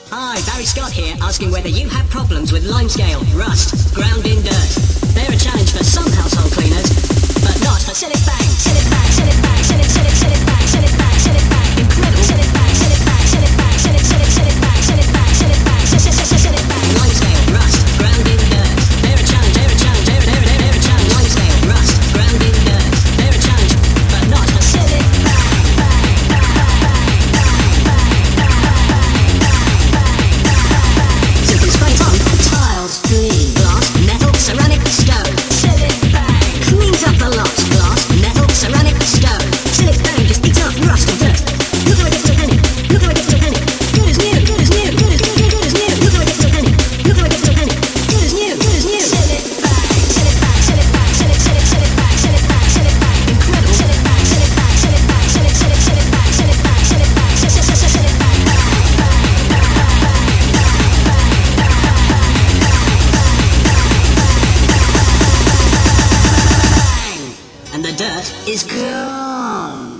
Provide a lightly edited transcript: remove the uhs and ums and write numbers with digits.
Hi, Barry Scott here, asking whether you have problems with limescale, rust, ground in dirt. They're a challenge for some household cleaners, but not for Sillet Bang. Sillet Bang, Sillet Bang, Sillet, Sillet, Sillet Bang, Sillet Bang, Sillet Bang. Incredible. Sillet Bang, Sillet Bang, Sillet Bang, Sillet, Sillet, Sillet Bang, Sillet Bang, Sillet Bang, Sillet Bang. Limescale, rust, ground in dirt. They're a challenge, they're a challenge, they're a challenge. Limescale, rust, ground in dirt. They're a challenge, but not for Sillet Bang. Clean glass, metal, ceramic, stone. Sillet Bang cleans up the lot. Glass, metal, ceramic, stone. Sillet Bang just eats up rust and dirt. Look how it gets to a penny. Look how it gets to a penny. Good as new. Good as new. Good as new. Look how it gets to a penny. Look how it gets to a penny. Good as new. Good as new. Sillet Bang. Sillet Bang. Sillet Bang. Sillet Bang. Sillet Bang. Sillet Bang. Incredible. Sillet Bang. Sillet Bang. Sillet Bang. Sillet Bang. Sillet Bang. Sillet Bang. Sillet Bang. And the dirt is gone.